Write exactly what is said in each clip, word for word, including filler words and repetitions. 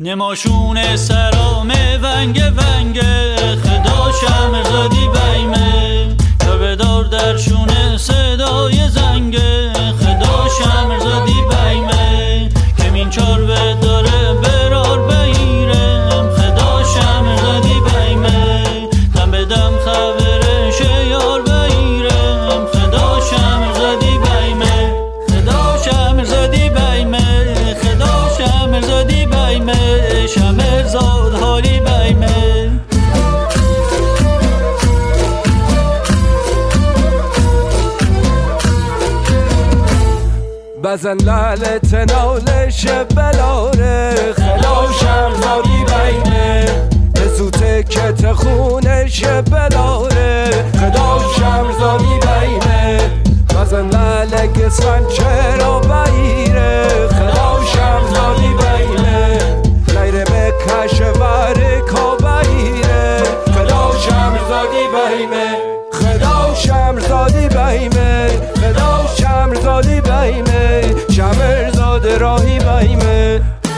نماشون سرام ونگ ونگ خدا شمرزادی بیمه تا بدار درشون صدای زنگ خدا شمرزادی بیمه کمین چار به داره برار بگیرم خدا شمرزادی بیمه دم به دم خبرش یار بگیرم خدا شمرزادی بیمه خدا شمرزادی بیمه خدا شمرزادی بیمه شمرزاد حالی بیمه بزن لالت نالش بلاره خدا شمرزادی بیمه بزوته کت خونش بلاره خدا شمرزادی بیمه بزن لالک سنچه را بگیره خدا شمرزادی بیمه غیر بکش ورکا بگیره خدا شمرزادی بیمه خدا شمرزادی بیمه خدا شمرزادی بیمه شمرزاد راهی بیمه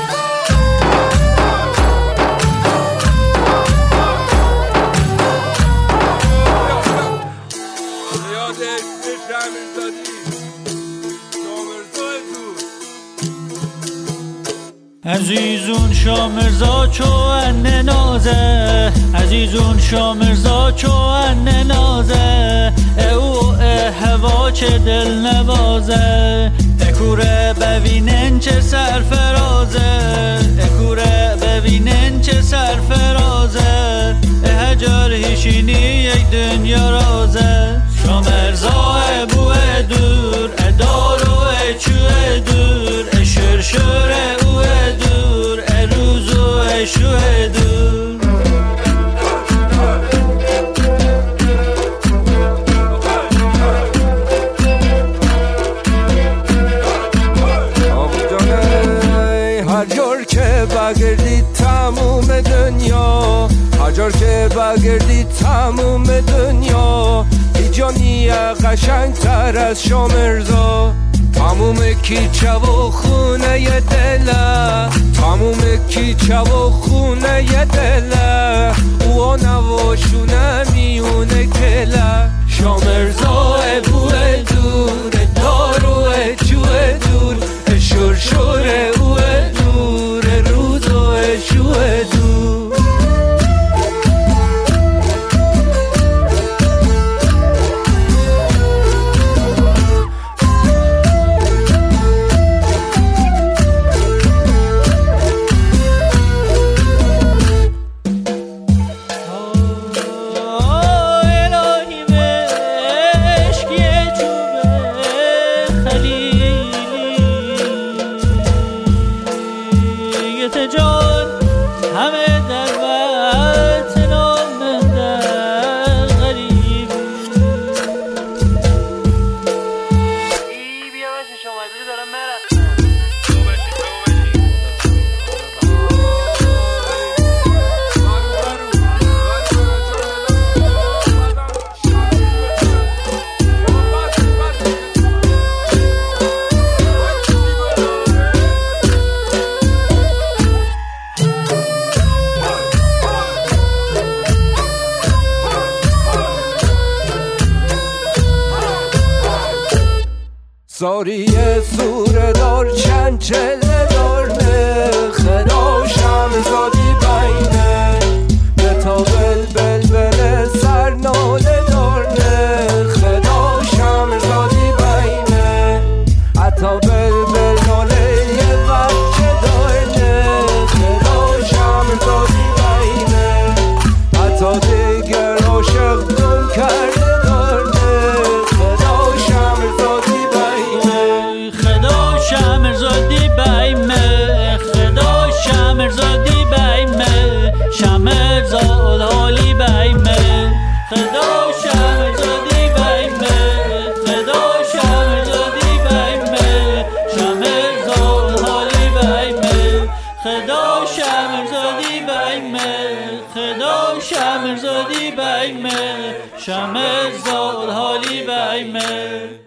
عزیزون شامرزا چو ان نازه عزیزون شامرزا چو ان نازه او هوا چه دل نوازه اکوره ببینن چه سرفرازه اکوره ببینن چه سرفرازه هجر هیشینی یک دنیا رازه شامرزا بوه دور ادار و چوه دور اشرشور شوه دور هر جور که بگردی تموم دنیا هر جور که بگردی تموم دنیا ایجانی قشنگ تر از شامرزا تموم کیچه و خونه ی دله تموم کیچه و خونه ی دله او نواشونه میونه کله شامرزا بوه دور دارو جوه دور شرشور او دور روز و شوه دور جان همه در وطن من در غریب ای بیا بشین شما ازی دارم مرم ساری سوره دار چند چله دارنه خدا شمرزادی بیمه به تا بل بل بل سر ناله دارنه خدا شمرزادی بیمه حتی بل بل ناله یه بچه دارنه خدا شمرزادی بیمه حتی دیگر عاشق گم کرده شمرزادی بیمه خدا شمرزادی بیمه شمرزاد حالی بیمه خدا شمرزادی بیمه خدا شمرزادی بیمه شمرزاد حالی بیمه خدا شمرزادی بیمه خدا شمرزادی بیمه شمرزاد حالی بیمه